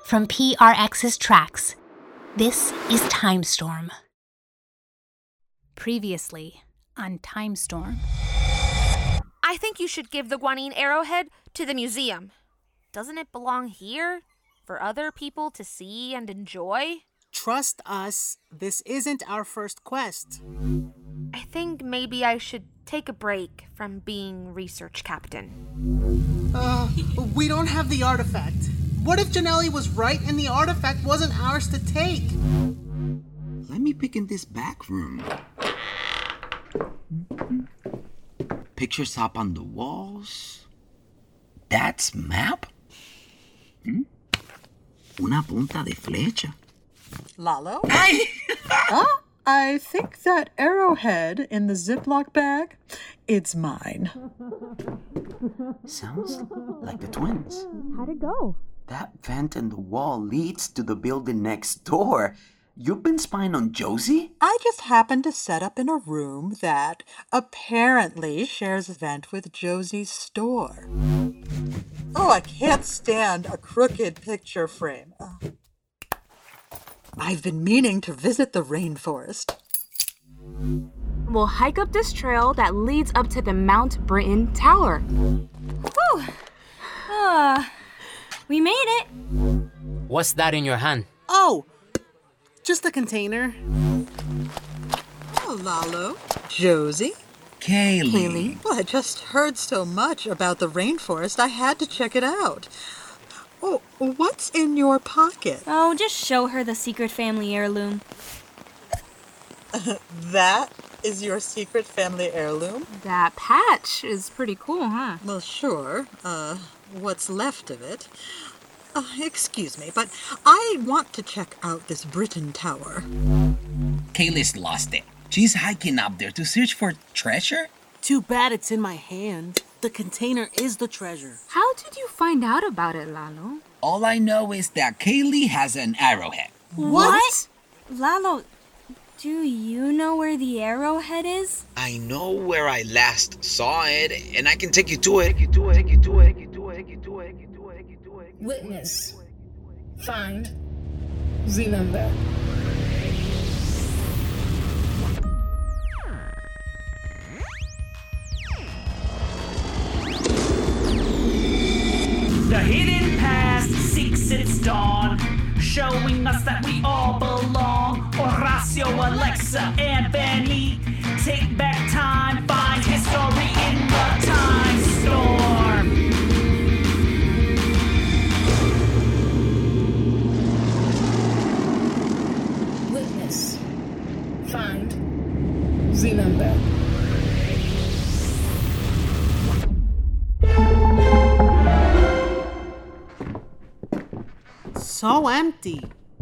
From PRX's tracks, this is Time Storm. Previously on Time Storm. I think you should give the Guanine arrowhead to the museum. Doesn't it belong here for other people to see and enjoy? Trust us, this isn't our first quest. I think maybe I should take a break from being research captain. We don't have the artifact. What if Janelli was right and the artifact wasn't ours to take? Let me peek in this back room. Pictures up on the walls. That's map? Una punta de flecha. Lalo? Ay! I think that arrowhead in the Ziploc bag, it's mine. Sounds like the twins. How'd it go? That vent in the wall leads to the building next door. You've been spying on Josie? I just happened to set up in a room that apparently shares a vent with Josie's store. Oh, I can't stand a crooked picture frame. I've been meaning to visit the rainforest. We'll hike up this trail that leads up to the Mount Britain Tower. Whew! We made it. What's that in your hand? Oh, just a container. Oh, Lalo. Josie? Kaylee. Well, I just heard so much about the rainforest, I had to check it out. Oh, what's in your pocket? Oh, just show her the secret family heirloom. That is your secret family heirloom? That patch is pretty cool, huh? Well, sure. What's left of it. Excuse me, but I want to check out this Britain Tower. Kaylee's lost it. She's hiking up there to search for treasure? Too bad it's in my hand. The container is the treasure. How did you find out about it, Lalo? All I know is that Kaylee has an arrowhead. What? Lalo, do you know where the arrowhead is? I know where I last saw it, and I can take you to it. Witness. Find. Remember. The hidden past seeks its dawn, showing us that we all belong. Horacio, Alexa, and Benny take back time, find history in the time storm. Witness. Find. Remember. So empty.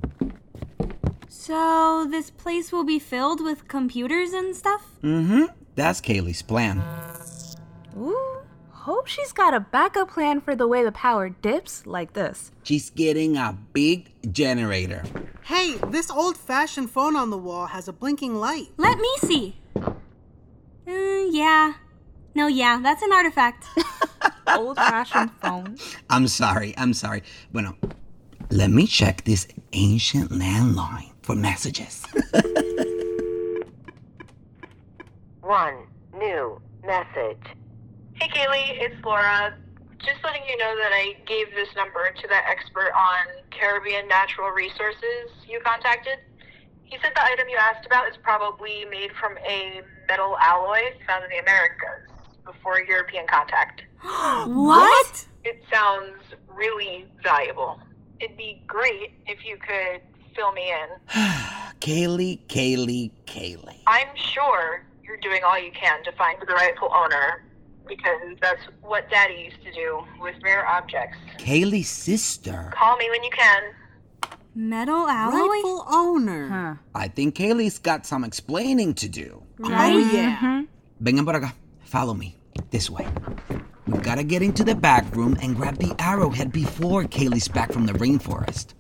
So this place will be filled with computers and stuff? That's Kaylee's plan. Ooh, hope she's got a backup plan for the way the power dips like this. She's getting a big generator. Hey, this old-fashioned phone on the wall has a blinking light. Let me see. Yeah. No, yeah, that's an artifact. Old-fashioned phone. I'm sorry. Bueno, let me check this ancient landline for messages. One new message. Hey Kaylee, it's Laura. Just letting you know that I gave this number to that expert on Caribbean natural resources you contacted. He said the item you asked about is probably made from a metal alloy found in the Americas before European contact. What? It sounds really valuable. It'd be great if you could fill me in. Kaylee. I'm sure you're doing all you can to find the rightful owner, because that's what Daddy used to do with rare objects. Kaylee's sister. Call me when you can. Metal alloy? Rightful owner. I think Kaylee's got some explaining to do. Right? Oh, yeah. Vengan por acá. Follow me. This way. We've got to get into the back room and grab the arrowhead before Kaylee's back from the rainforest.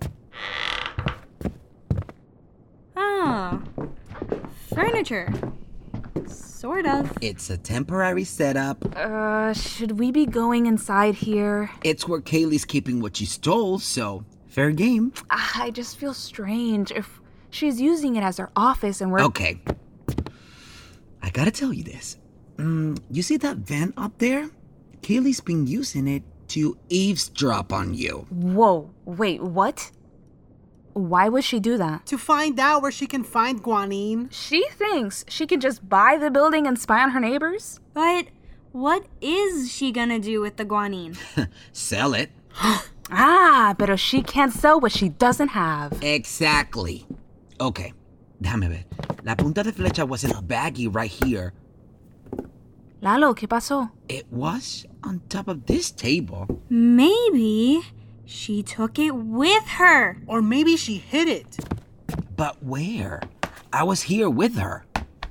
Oh. Furniture. Sort of. It's a temporary setup. Should we be going inside here? It's where Kaylee's keeping what she stole, so Fair game. I just feel strange if she's using it as her office and we're... Okay. I gotta tell you this. You see that vent up there? Kaylee's been using it to eavesdrop on you. Whoa, wait, what? Why would she do that? To find out where she can find Guanine. She thinks she can just buy the building and spy on her neighbors? But what is she gonna do with the guanine? Sell it. But she can't sell what she doesn't have. Exactly. Okay, déjame ver. La punta de flecha was in a baggie right here. Lalo, ¿qué pasó? It was on top of this table. Maybe she took it with her. Or maybe she hid it. But where? I was here with her.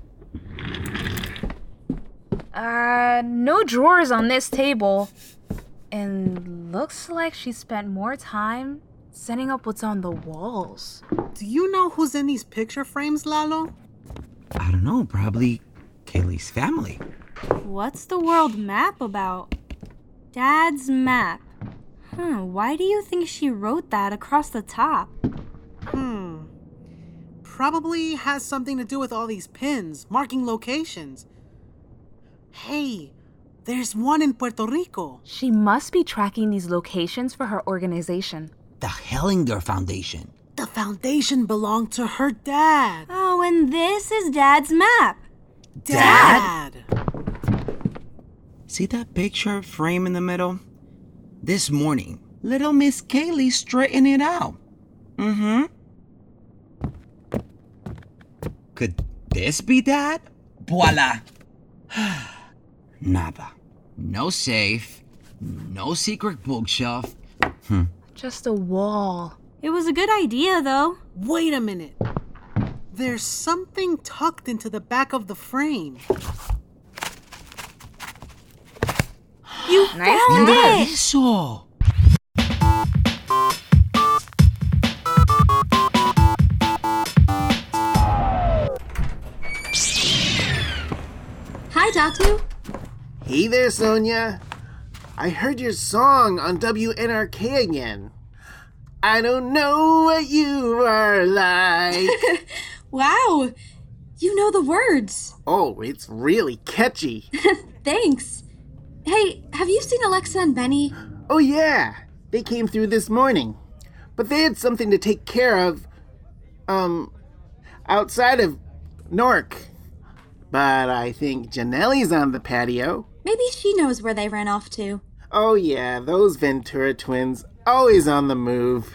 No drawers on this table. And looks like she spent more time setting up what's on the walls. Do you know who's in these picture frames, Lalo? I don't know, probably Kaylee's family. What's the world map about? Dad's map. Why do you think she wrote that across the top? Probably has something to do with all these pins, marking locations. Hey, there's one in Puerto Rico. She must be tracking these locations for her organization. The Hellinger Foundation. The foundation belonged to her dad. Oh, and this is Dad's map. Dad! See that picture frame in the middle? This morning, little Miss Kaylee straightened it out. Could this be Dad? Voila! Nada. No safe. No secret bookshelf. Just a wall. It was a good idea, though. Wait a minute. There's something tucked into the back of the frame. You found it! Eso. Hi, Datu. Hey there, Sonia. I heard your song on WNRK again. I don't know what you are like. Wow, you know the words. Oh, it's really catchy. Thanks. Hey, have you seen Alexa and Benny? Oh yeah, they came through this morning. But they had something to take care of, outside of Nork. But I think Janelle's on the patio. Maybe she knows where they ran off to. Oh yeah, those Ventura twins, always on the move.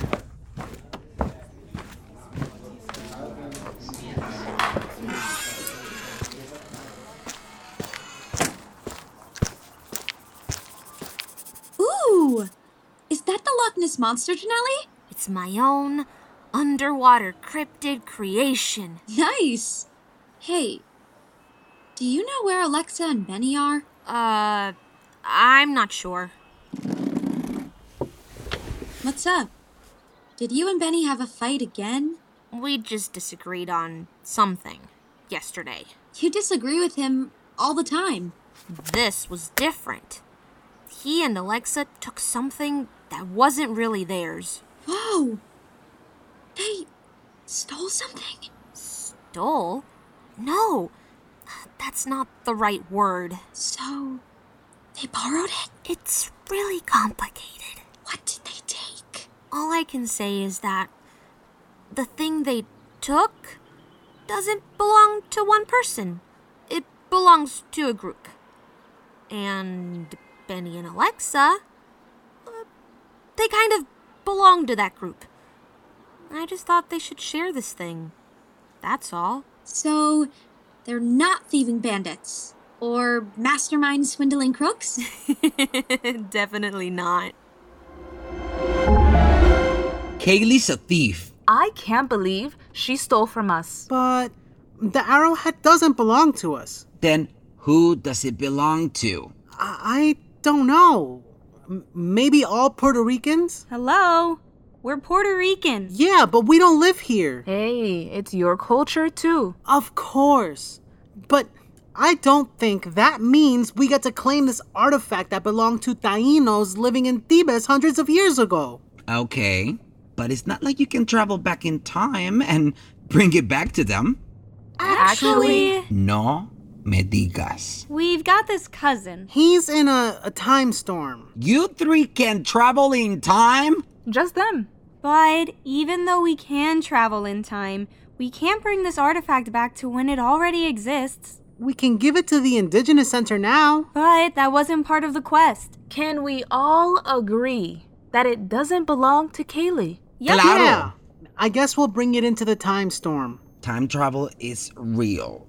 Ooh! Is that the Loch Ness Monster, Janelle? It's my own underwater cryptid creation. Nice! Hey, do you know where Alexa and Benny are? I'm not sure. What's up? Did you and Benny have a fight again? We just disagreed on something yesterday. You disagree with him all the time. This was different. He and Alexa took something that wasn't really theirs. Whoa! They stole something? Stole? No, that's not the right word. So, they borrowed it? It's really complicated. What did they take? All I can say is that the thing they took doesn't belong to one person. It belongs to a group. And Benny and Alexa, they kind of belong to that group. I just thought they should share this thing. That's all. So, they're not thieving bandits? Or mastermind swindling crooks? Definitely not. Kaylee's a thief. I can't believe she stole from us. But the arrowhead doesn't belong to us. Then who does it belong to? I don't know. Maybe all Puerto Ricans? Hello? We're Puerto Rican. Yeah, but we don't live here. Hey, it's your culture too. Of course. But I don't think that means we get to claim this artifact that belonged to Taínos living in Tibes hundreds of years ago. Okay, but it's not like you can travel back in time and bring it back to them. Actually, No me digas. we've got this cousin. He's in a time storm. You three can travel in time? Just them. But even though we can travel in time, we can't bring this artifact back to when it already exists. We can give it to the Indigenous Center now. But that wasn't part of the quest. Can we all agree that it doesn't belong to Kaylee? Yep. Claro. Yeah. I guess we'll bring it into the time storm. Time travel is real.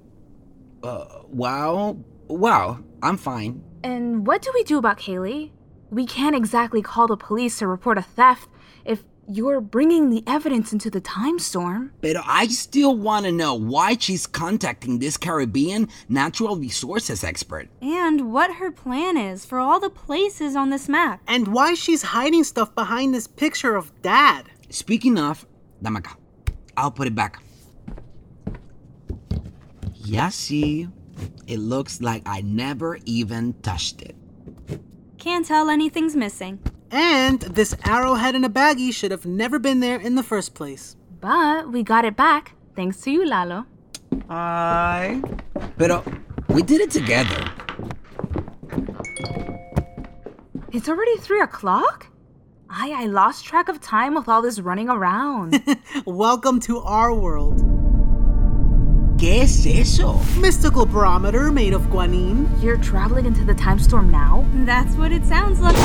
Wow, I'm fine. And what do we do about Kaylee? We can't exactly call the police to report a theft if you're bringing the evidence into the time storm. But I still want to know why she's contacting this Caribbean natural resources expert. And what her plan is for all the places on this map. And why she's hiding stuff behind this picture of Dad. Speaking of, dame acá. I'll put it back. Yeah, see, it looks like I never even touched it. Can't tell anything's missing. And this arrowhead in a baggie should have never been there in the first place. But we got it back, thanks to you, Lalo. Pero we did it together. It's already 3 o'clock? I lost track of time with all this running around. Welcome to our world. ¿Qué es eso? Mystical barometer made of guanine. You're traveling into the time storm now? That's what it sounds like.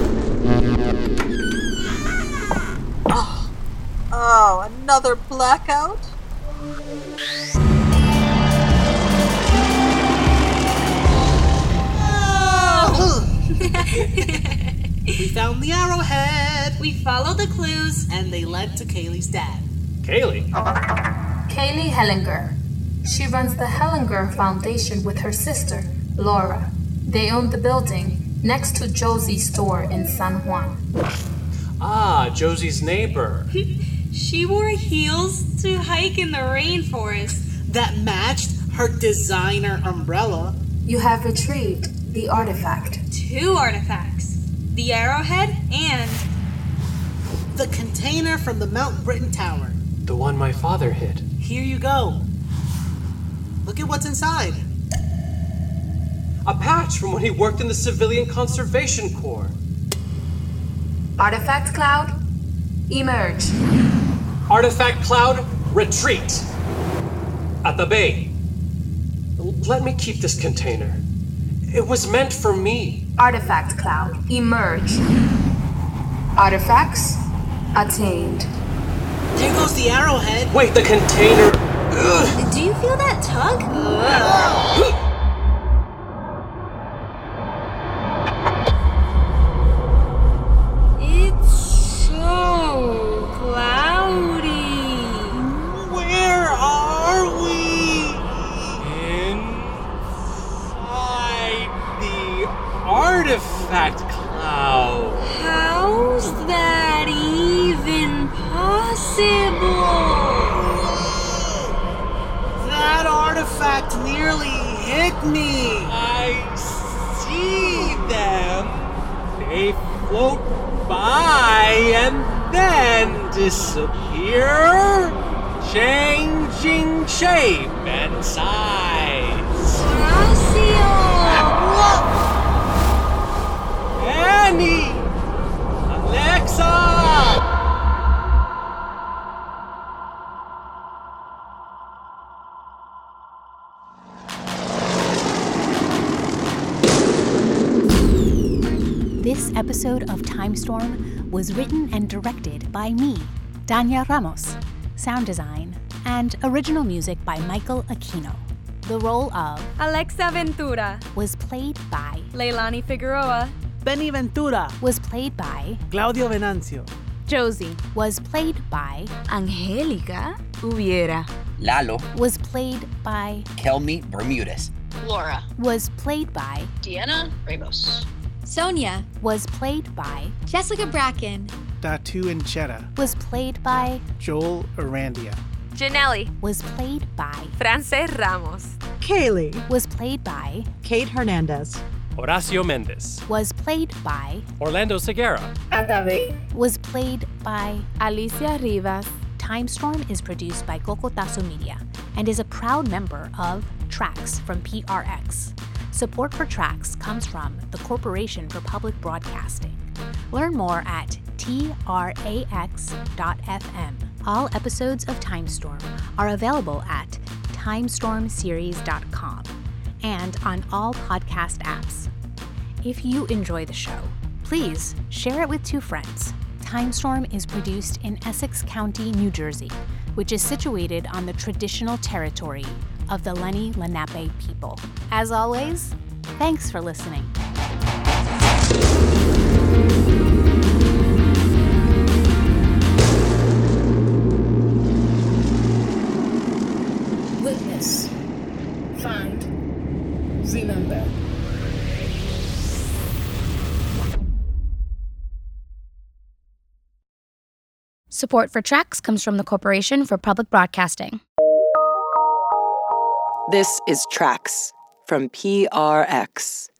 Oh, another blackout? We found the arrowhead. We followed the clues. And they led to Kaylee's dad. Kaylee? Kaylee Hellinger. She runs the Hellinger Foundation with her sister, Laura. They own the building next to Josie's store in San Juan. Ah, Josie's neighbor. She wore heels to hike in the rainforest. That matched her designer umbrella. You have retrieved the artifact. 2 artifacts. The arrowhead and the container from the Mount Britain Tower. The one my father hid. Here you go. Look at what's inside. A patch from when he worked in the Civilian Conservation Corps. Artifact cloud, emerge. Artifact cloud, retreat. At the bay. Let me keep this container. It was meant for me. Artifact cloud, emerge. Artifacts attained. There goes the arrowhead. Wait, the container. Ugh. Do you feel that tug? It's so cloudy. Where are we? Inside the artifact cloud. How's that even possible? That artifact nearly hit me. I see them. They float by and then disappear, changing shape and size. Horacio! Annie! Alexa! This episode of Time Storm was written and directed by me, Danya Ramos. Sound design and original music by Michael Aquino. The role of Alexa Ventura was played by Leilani Figueroa. Benny Ventura was played by Claudio Venancio. Josie was played by Angélica Hubiera. Lalo was played by Kelmy Bermudez. Laura was played by Deanna Ramos. Sonia was played by Jessica Bracken. Datu and Cheddar was played by Joel Arandia. Janelli was played by France Ramos. Kaylee was played by Kate Hernandez. Horacio Mendez. Was played by Orlando Segura. Agave. Was played by Alicia Rivas. Timestorm is produced by Cocotazo Media and is a proud member of Trax from PRX. Support for Trax comes from the Corporation for Public Broadcasting. Learn more at trax.fm. All episodes of Timestorm are available at timestormseries.com and on all podcast apps. If you enjoy the show, please share it with 2 friends. Timestorm is produced in Essex County, New Jersey, which is situated on the traditional territory of the Lenni Lenape people. As always, thanks for listening. Witness. Find. Remember. Support for Trax comes from the Corporation for Public Broadcasting. This is Trax from PRX.